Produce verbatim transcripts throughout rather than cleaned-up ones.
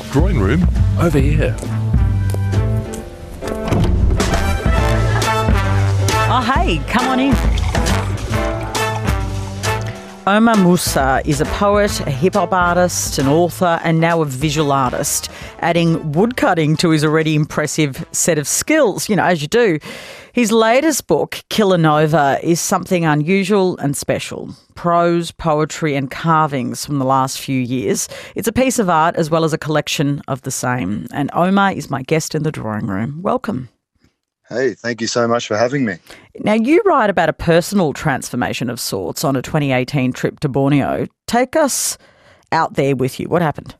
Drawing room over here. Oh, hey, come on in. Omar Musa is a poet, a hip-hop artist, an author and now a visual artist, adding woodcutting to his already impressive set of skills, you know, as you do. His latest book, Killanova, is something unusual and special. Prose, poetry and carvings from the last few years. It's a piece of art as well as a collection of the same. And Omar is my guest in the drawing room. Welcome. Hey, thank you so much for having me. Now, you write about a personal transformation of sorts on a twenty eighteen trip to Borneo. Take us out there with you. What happened?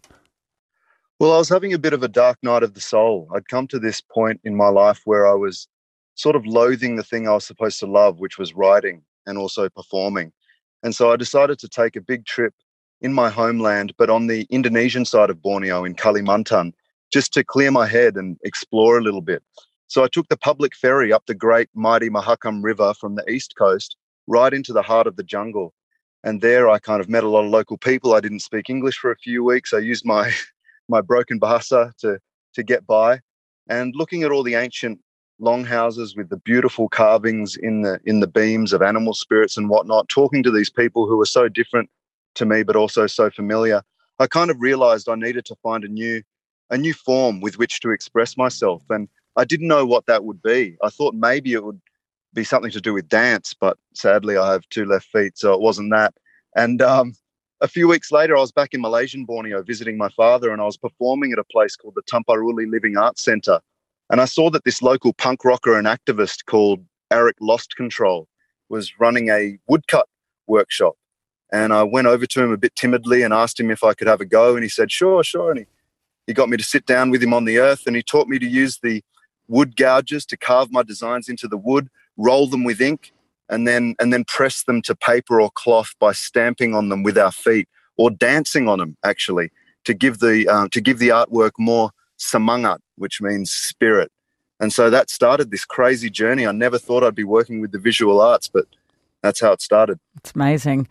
Well, I was having a bit of a dark night of the soul. I'd come to this point in my life where I was sort of loathing the thing I was supposed to love, which was writing and also performing. And so I decided to take a big trip in my homeland, but on the Indonesian side of Borneo in Kalimantan, just to clear my head and explore a little bit. So I took the public ferry up the great mighty Mahakam River from the east coast right into the heart of the jungle. And there I kind of met a lot of local people. I didn't speak English for a few weeks. I used my my broken Bahasa to, to get by. And looking at all the ancient longhouses with the beautiful carvings in the in the beams of animal spirits and whatnot, talking to these people who were so different to me but also so familiar, I kind of realized I needed to find a new a new form with which to express myself. And I didn't know what that would be. I thought maybe it would be something to do with dance, but sadly I have two left feet, so it wasn't that. And um, a few weeks later, I was back in Malaysian Borneo visiting my father, and I was performing at a place called the Tamparuli Living Arts Centre. And I saw that this local punk rocker and activist called Eric Lost Control was running a woodcut workshop. And I went over to him a bit timidly and asked him if I could have a go, and he said, sure, sure. And he, he got me to sit down with him on the earth, and he taught me to use the wood gouges to carve my designs into the wood, roll them with ink, and then and then press them to paper or cloth by stamping on them with our feet or dancing on them, actually, to give the uh, to give the artwork more semangat, which means spirit. And so that started this crazy journey. I never thought I'd be working with the visual arts, but that's how it started. It's amazing.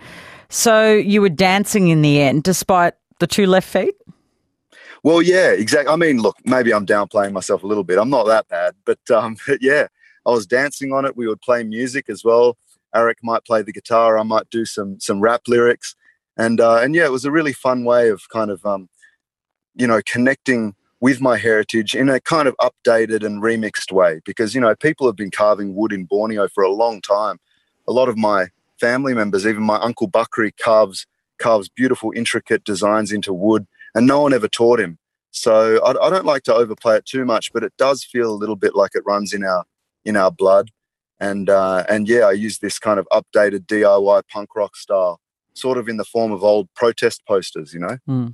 So you were dancing in the end, despite the two left feet? Well, yeah, exactly. I mean, look, maybe I'm downplaying myself a little bit. I'm not that bad, but um, yeah, I was dancing on it. We would play music as well. Eric might play the guitar. I might do some some rap lyrics, and uh, and yeah, it was a really fun way of kind of um, you know, connecting with my heritage in a kind of updated and remixed way. Because you know, people have been carving wood in Borneo for a long time. A lot of my family members, even my Uncle Bakri, carves carves beautiful, intricate designs into wood. And no one ever taught him. So I, I don't like to overplay it too much, but it does feel a little bit like it runs in our in our blood. And uh, and yeah, I use this kind of updated D I Y punk rock style, sort of in the form of old protest posters, you know. Mm.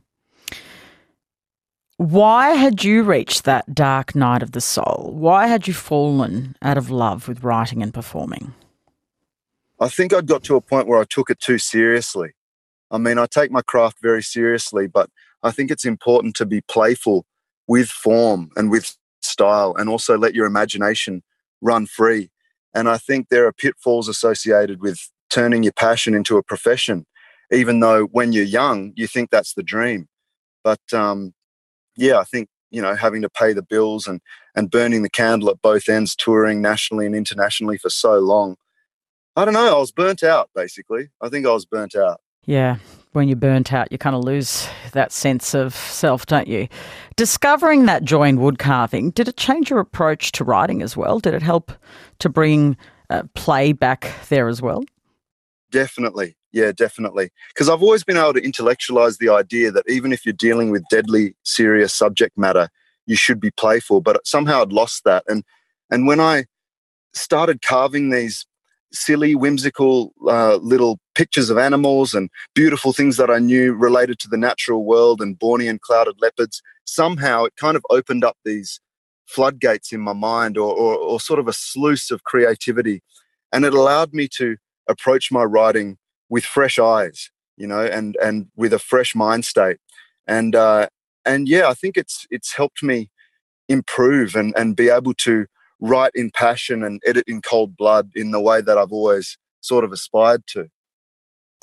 Why had you reached that dark night of the soul? Why had you fallen out of love with writing and performing? I think I'd got to a point where I took it too seriously. I mean, I take my craft very seriously, but I think it's important to be playful with form and with style, and also let your imagination run free. And I think there are pitfalls associated with turning your passion into a profession, even though when you're young, you think that's the dream. But um, yeah, I think, you know, having to pay the bills and, and burning the candle at both ends, touring nationally and internationally for so long, I don't know, I was burnt out, basically. I think I was burnt out. Yeah, when you're burnt out, you kind of lose that sense of self, don't you? Discovering that joy in wood carving, did it change your approach to writing as well? Did it help to bring uh, play back there as well? Definitely. Yeah, definitely. Because I've always been able to intellectualize the idea that even if you're dealing with deadly serious subject matter, you should be playful. But somehow I'd lost that. And and when I started carving these silly, whimsical uh, little pictures of animals and beautiful things that I knew related to the natural world and Bornean clouded leopards, somehow it kind of opened up these floodgates in my mind, or, or, or sort of a sluice of creativity. And it allowed me to approach my writing with fresh eyes, you know, and, and with a fresh mind state. And, uh, and yeah, I think it's, it's helped me improve and, and be able to write in passion and edit in cold blood in the way that I've always sort of aspired to.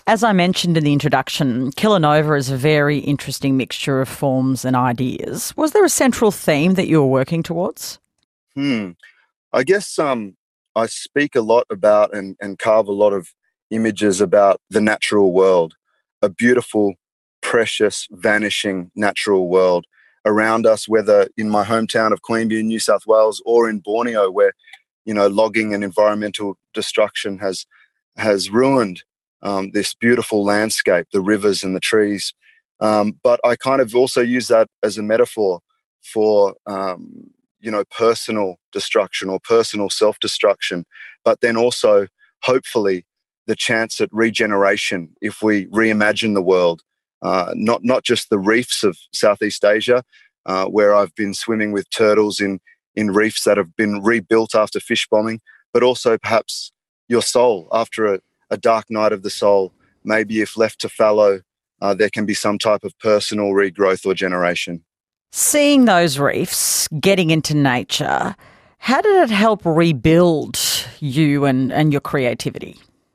As I mentioned in the introduction, Killanova is a very interesting mixture of forms and ideas. Was there a central theme that you were working towards? Hmm. I guess um, I speak a lot about and, and carve a lot of images about the natural world, a beautiful, precious, vanishing natural world around us, whether in my hometown of Queanbeyan, New South Wales, or in Borneo, where, you know, logging and environmental destruction has has ruined um, this beautiful landscape, the rivers and the trees. Um, but I kind of also use that as a metaphor for, um, you know, personal destruction or personal self-destruction, but then also, hopefully, the chance at regeneration if we reimagine the world, uh, not, not just the reefs of Southeast Asia, uh, where I've been swimming with turtles in, in reefs that have been rebuilt after fish bombing, but also perhaps your soul after a, a dark night of the soul. Maybe if left to fallow, uh, there can be some type of personal regrowth or generation. Seeing those reefs, getting into nature, how did it help rebuild you and, and your creativity?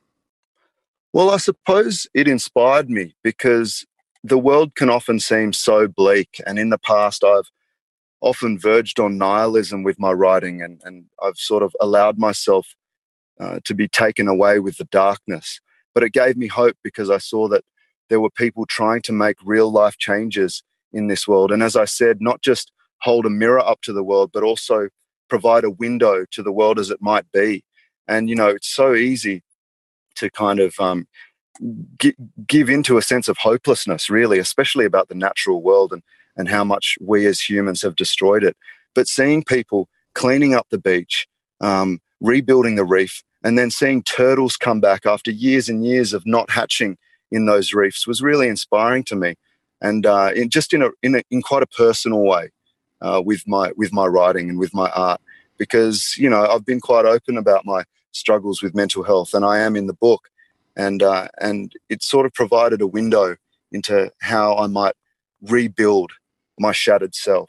Well, I suppose it inspired me because the world can often seem so bleak. And in the past, I've often verged on nihilism with my writing, and, and I've sort of allowed myself uh, to be taken away with the darkness. But it gave me hope because I saw that there were people trying to make real life changes in this world. And as I said, not just hold a mirror up to the world, but also provide a window to the world as it might be. And, you know, it's so easy to kind of um, gi- give into a sense of hopelessness, really, especially about the natural world and, and how much we as humans have destroyed it. But seeing people cleaning up the beach, um, rebuilding the reef, and then seeing turtles come back after years and years of not hatching in those reefs was really inspiring to me. And uh, in, just in a, in a in quite a personal way uh, with my with my writing and with my art, because, you know, I've been quite open about my struggles with mental health, and I am in the book, and uh, and it sort of provided a window into how I might rebuild my shattered self.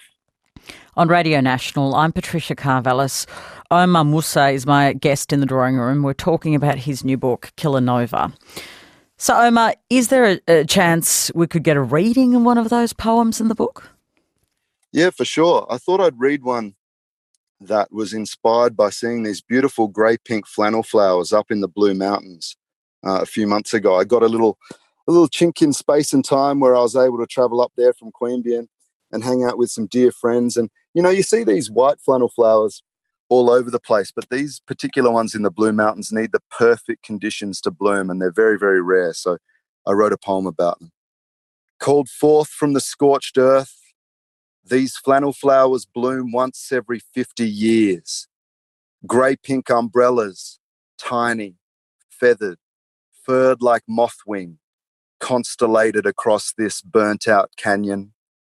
On Radio National, I'm Patricia Karvelas. Omar Musa is my guest in the drawing room. We're talking about his new book, Killanova. So, Omar, is there a, a chance we could get a reading of one of those poems in the book? Yeah, for sure. I thought I'd read one that was inspired by seeing these beautiful grey-pink flannel flowers up in the Blue Mountains uh, a few months ago. I got a little a little chink in space and time where I was able to travel up there from Queanbeyan and hang out with some dear friends. And, you know, you see these white flannel flowers all over the place, but these particular ones in the Blue Mountains need the perfect conditions to bloom, and they're very, very rare. So I wrote a poem about them. Called forth from the scorched earth, these flannel flowers bloom once every fifty years. Grey-pink umbrellas, tiny, feathered, furred like mothwing, constellated across this burnt-out canyon.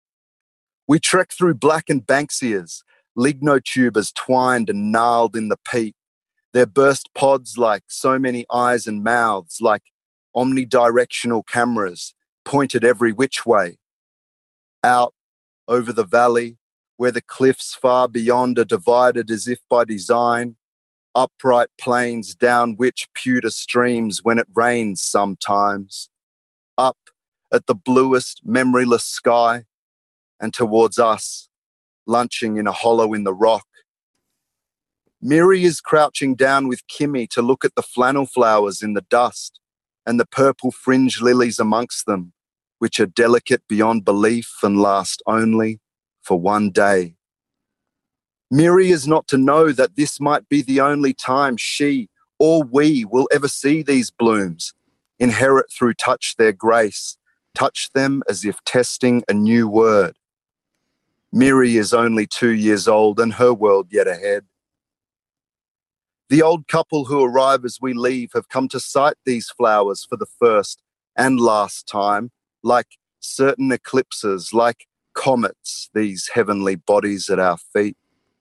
We trek through blackened banksias, lignotubers twined and gnarled in the peat. Their burst pods like so many eyes and mouths, like omnidirectional cameras, pointed every which way. Out over the valley, where the cliffs far beyond are divided as if by design, upright plains down which pewter streams when it rains sometimes. Up at the bluest, memoryless sky, and towards us, lunching in a hollow in the rock. Miri is crouching down with Kimmy to look at the flannel flowers in the dust and the purple fringe lilies amongst them, which are delicate beyond belief and last only for one day. Miri is not to know that this might be the only time she or we will ever see these blooms, inherit through touch their grace, touch them as if testing a new word. Miri is only two years old and her world yet ahead. The old couple who arrive as we leave have come to sight these flowers for the first and last time, like certain eclipses, like comets, these heavenly bodies at our feet.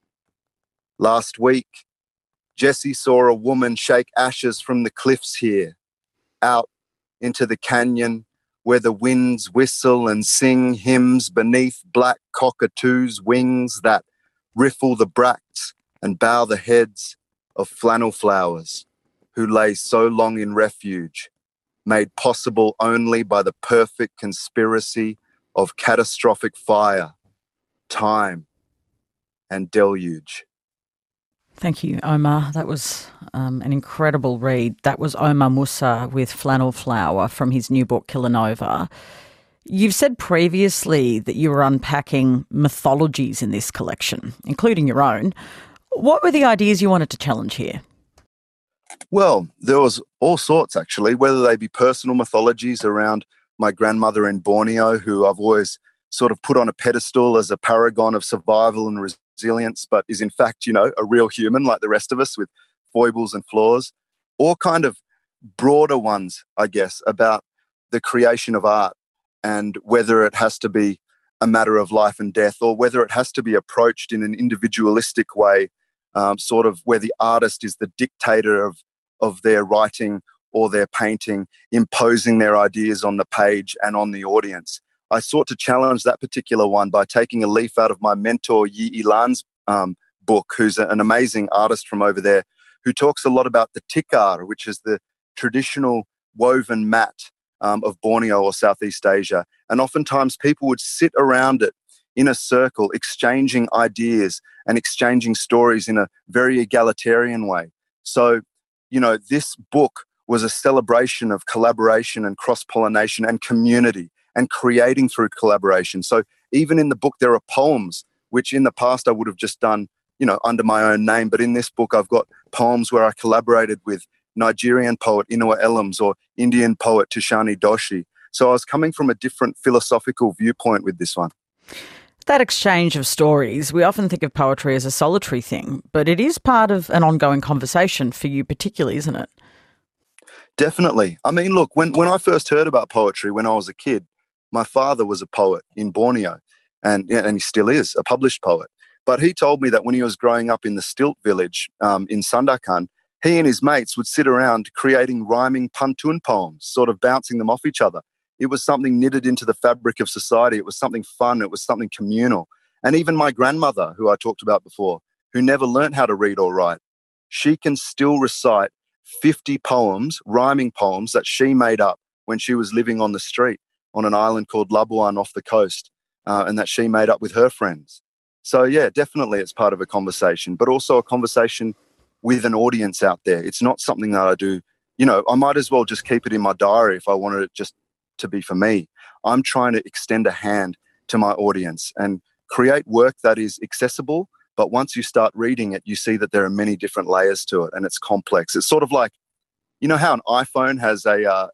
Last week, Jessie saw a woman shake ashes from the cliffs here, out into the canyon where the winds whistle and sing hymns beneath black cockatoos' wings that riffle the bracts and bow the heads of flannel flowers who lay so long in refuge made possible only by the perfect conspiracy of catastrophic fire, time, and deluge. Thank you, Omar. That was um, an incredible read. That was Omar Musa with Flannel Flower from his new book, Killanova. You've said previously that you were unpacking mythologies in this collection, including your own. What were the ideas you wanted to challenge here? Well, there was all sorts, actually, whether they be personal mythologies around my grandmother in Borneo, who I've always sort of put on a pedestal as a paragon of survival and resilience, but is in fact, you know, a real human like the rest of us with foibles and flaws, or kind of broader ones, I guess, about the creation of art and whether it has to be a matter of life and death or whether it has to be approached in an individualistic way, um, sort of where the artist is the dictator of, of their writing or their painting, imposing their ideas on the page and on the audience. I sought to challenge that particular one by taking a leaf out of my mentor Yi Ilan's um, book, who's an amazing artist from over there, who talks a lot about the tikar, which is the traditional woven mat um, of Borneo or Southeast Asia. And oftentimes people would sit around it in a circle, exchanging ideas and exchanging stories in a very egalitarian way. So, you know, this book was a celebration of collaboration and cross-pollination and community and creating through collaboration. So even in the book, there are poems, which in the past I would have just done, you know, under my own name. But in this book, I've got poems where I collaborated with Nigerian poet Inua Ellams or Indian poet Tushani Doshi. So I was coming from a different philosophical viewpoint with this one. That exchange of stories, we often think of poetry as a solitary thing, but it is part of an ongoing conversation for you particularly, isn't it? Definitely. I mean, look, when, when I first heard about poetry when I was a kid, my father was a poet in Borneo, and, and he still is, a published poet. But he told me that when he was growing up in the stilt village um, in Sandakan, he and his mates would sit around creating rhyming pantun poems, sort of bouncing them off each other. It was something knitted into the fabric of society. It was something fun. It was something communal. And even my grandmother, who I talked about before, who never learned how to read or write, she can still recite fifty poems, rhyming poems that she made up when she was living on the street on an island called Labuan off the coast, uh, and that she made up with her friends. So, yeah, definitely it's part of a conversation, but also a conversation with an audience out there. It's not something that I do, you know, I might as well just keep it in my diary if I wanted it just to be for me. I'm trying to extend a hand to my audience and create work that is accessible, but once you start reading it, you see that there are many different layers to it and it's complex. It's sort of like, you know how an iPhone has a, uh,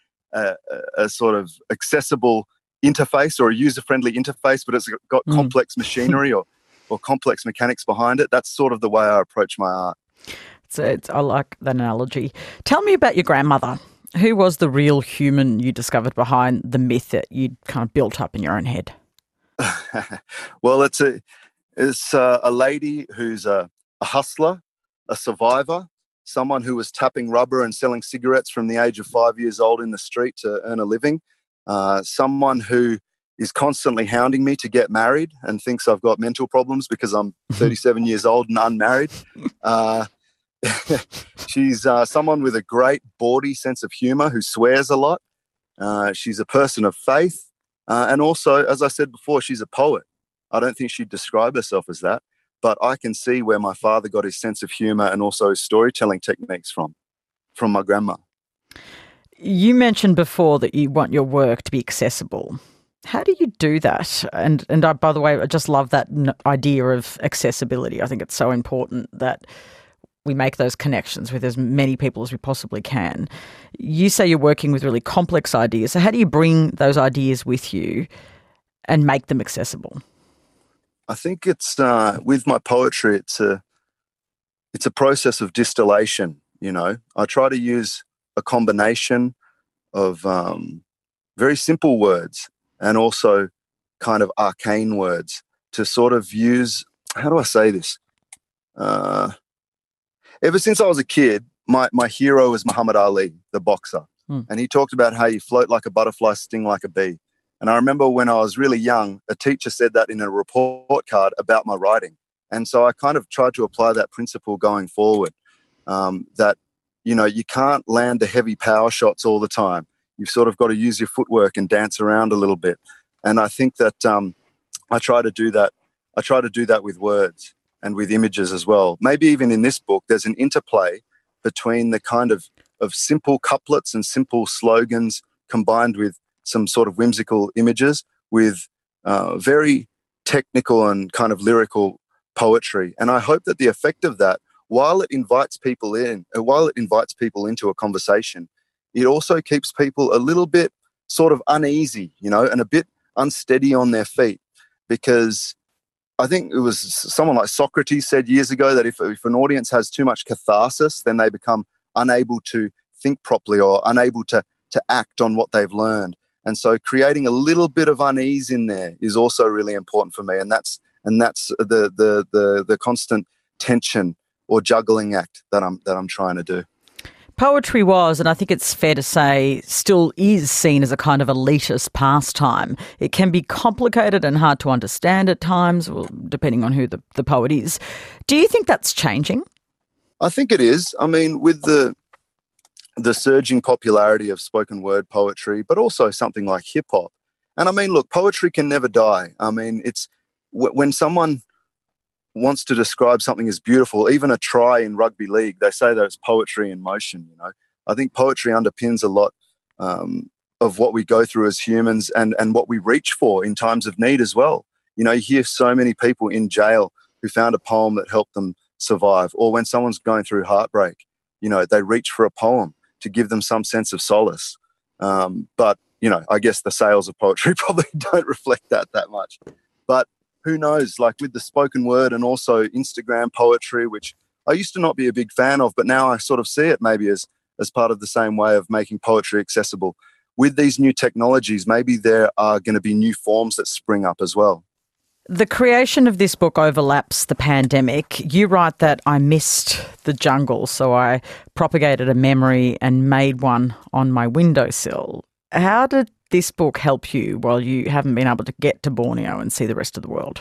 a, a sort of accessible interface or a user-friendly interface, but it's got Mm. complex machinery or, or complex mechanics behind it. That's sort of the way I approach my art. So it's, I like that analogy. Tell me about your grandmother. Who was the real human you discovered behind the myth that you'd kind of built up in your own head? Well, it's a it's a, a lady who's a, a hustler, a survivor, someone who was tapping rubber and selling cigarettes from the age of five years old in the street to earn a living, uh, someone who is constantly hounding me to get married and thinks I've got mental problems because I'm thirty-seven years old and unmarried. Uh, she's uh, someone with a great bawdy sense of humour who swears a lot. Uh, she's a person of faith. Uh, and also, as I said before, she's a poet. I don't think she'd describe herself as that, but I can see where my father got his sense of humour and also his storytelling techniques from, from my grandma. You mentioned before that you want your work to be accessible. How do you do that? And and I, by the way, I just love that n- idea of accessibility. I think it's so important that we make those connections with as many people as we possibly can. You say you're working with really complex ideas. So how do you bring those ideas with you and make them accessible? I think it's uh, with my poetry, it's a it's a process of distillation. You know, I try to use a combination of um, very simple words and also kind of arcane words to sort of use. How do I say this? Uh, ever since I was a kid, my my hero was Muhammad Ali, the boxer, Hmm. and he talked about how you float like a butterfly, sting like a bee. And I remember when I was really young, a teacher said that in a report card about my writing. And so I kind of tried to apply that principle going forward, um, that you know, you can't land the heavy power shots all the time. You've sort of got to use your footwork and dance around a little bit. And I think that um, I try to do that. I try to do that with words and with images as well. Maybe even in this book, there's an interplay between the kind of, of simple couplets and simple slogans combined with some sort of whimsical images with uh, very technical and kind of lyrical poetry. And I hope that the effect of that, while it invites people in, uh, while it invites people into a conversation, it also keeps people a little bit sort of uneasy, you know, and a bit unsteady on their feet. Because I think it was someone like Socrates said years ago that if, if an audience has too much catharsis, then they become unable to think properly or unable to, to act on what they've learned. And so creating a little bit of unease in there is also really important for me. And that's and that's the the the, the constant tension or juggling act that I'm that I'm trying to do. Poetry was, and I think it's fair to say, still is seen as a kind of elitist pastime. It can be complicated and hard to understand at times, well, depending on who the, the poet is. Do you think that's changing? I think it is. I mean, with the the surging popularity of spoken word poetry, but also something like hip hop. And I mean, look, poetry can never die. I mean, it's w- when someone wants to describe something as beautiful, even a try in rugby league, they say that it's poetry in motion. You know, I think poetry underpins a lot um, of what we go through as humans and, and what we reach for in times of need as well. You know, you hear so many people in jail who found a poem that helped them survive, or when someone's going through heartbreak, you know, they reach for a poem to give them some sense of solace. Um, but, you know, I guess the sales of poetry probably don't reflect that that much. But who knows, like with the spoken word and also Instagram poetry, which I used to not be a big fan of, but now I sort of see it maybe as, as part of the same way of making poetry accessible. With these new technologies, maybe there are going to be new forms that spring up as well. The creation of this book overlaps the pandemic. You write that I missed the jungle, so I propagated a memory and made one on my windowsill. How did this book help you while you haven't been able to get to Borneo and see the rest of the world?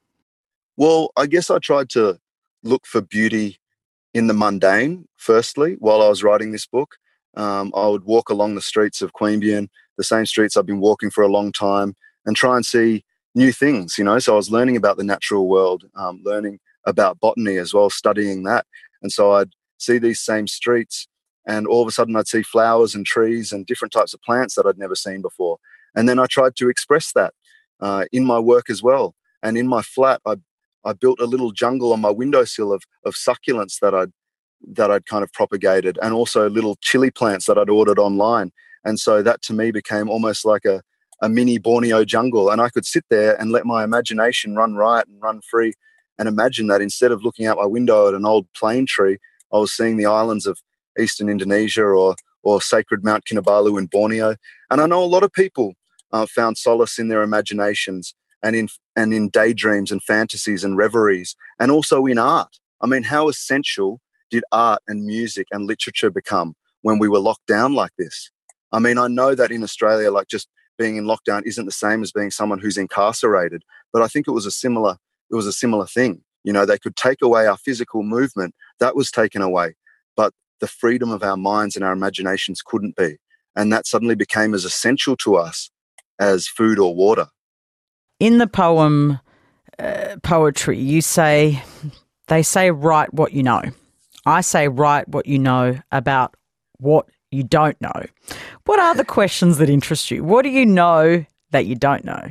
Well, I guess I tried to look for beauty in the mundane, firstly, while I was writing this book. Um, I would walk along the streets of Queanbeyan, the same streets I've been walking for a long time, and try and see new things, you know. So I was learning about the natural world, um, learning about botany as well, studying that. And so I'd see these same streets and all of a sudden I'd see flowers and trees and different types of plants that I'd never seen before. And then I tried to express that uh, in my work as well. And in my flat, I I built a little jungle on my windowsill of of succulents that I'd that I'd kind of propagated, and also little chili plants that I'd ordered online. And so that to me became almost like a a mini Borneo jungle, and I could sit there and let my imagination run riot and run free and imagine that instead of looking out my window at an old plane tree, I was seeing the islands of eastern Indonesia or or sacred Mount Kinabalu in Borneo. And I know a lot of people uh, found solace in their imaginations and in and in daydreams and fantasies and reveries, and also in art. I mean, how essential did art and music and literature become when we were locked down like this? I mean, I know that in Australia, like just being in lockdown isn't the same as being someone who's incarcerated, but I think it was a similar it was a similar thing. You know, they could take away our physical movement, that was taken away, but the freedom of our minds and our imaginations couldn't be, and that suddenly became as essential to us as food or water. In the poem uh, poetry, you say, they say write what you know. I say write what you know about what you don't know. What are the questions that interest you? What do you know that you don't know?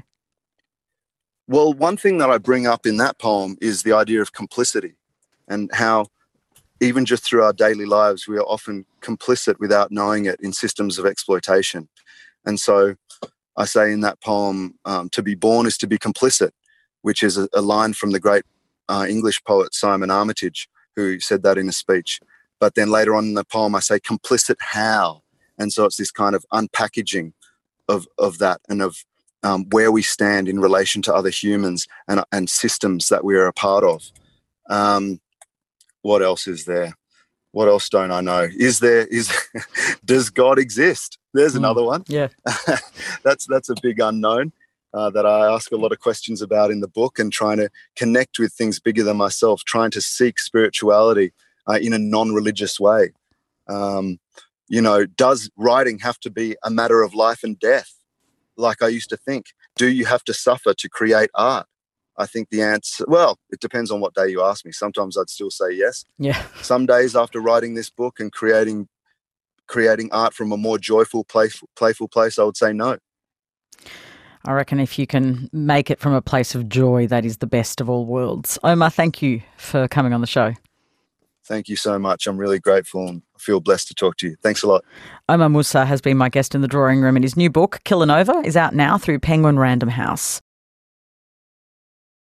Well, one thing that I bring up in that poem is the idea of complicity, and how even just through our daily lives, we are often complicit without knowing it in systems of exploitation. And so I say in that poem, um, to be born is to be complicit, which is a, a line from the great uh, English poet Simon Armitage, who said that in a speech. But then later on in the poem, I say complicit how? And so it's this kind of unpackaging of, of that and of um, where we stand in relation to other humans and, and systems that we are a part of. Um, what else is there? What else don't I know? Is there, is, does God exist? There's another Mm, one. yeah. that's, that's a big unknown uh, that I ask a lot of questions about in the book, and trying to connect with things bigger than myself, trying to seek spirituality uh, in a non-religious way. Um, you know, does writing have to be a matter of life and death? Like I used to think. Do you have to suffer to create art? I think the answer, well, it depends on what day you ask me. Sometimes I'd still say yes. Yeah. Some days after writing this book and creating creating art from a more joyful, playful, playful place, I would say no. I reckon if you can make it from a place of joy, that is the best of all worlds. Omar, thank you for coming on the show. Thank you so much. I'm really grateful and I feel blessed to talk to you. Thanks a lot. Omar Musa has been my guest in the drawing room, and his new book, Killanova, is out now through Penguin Random House.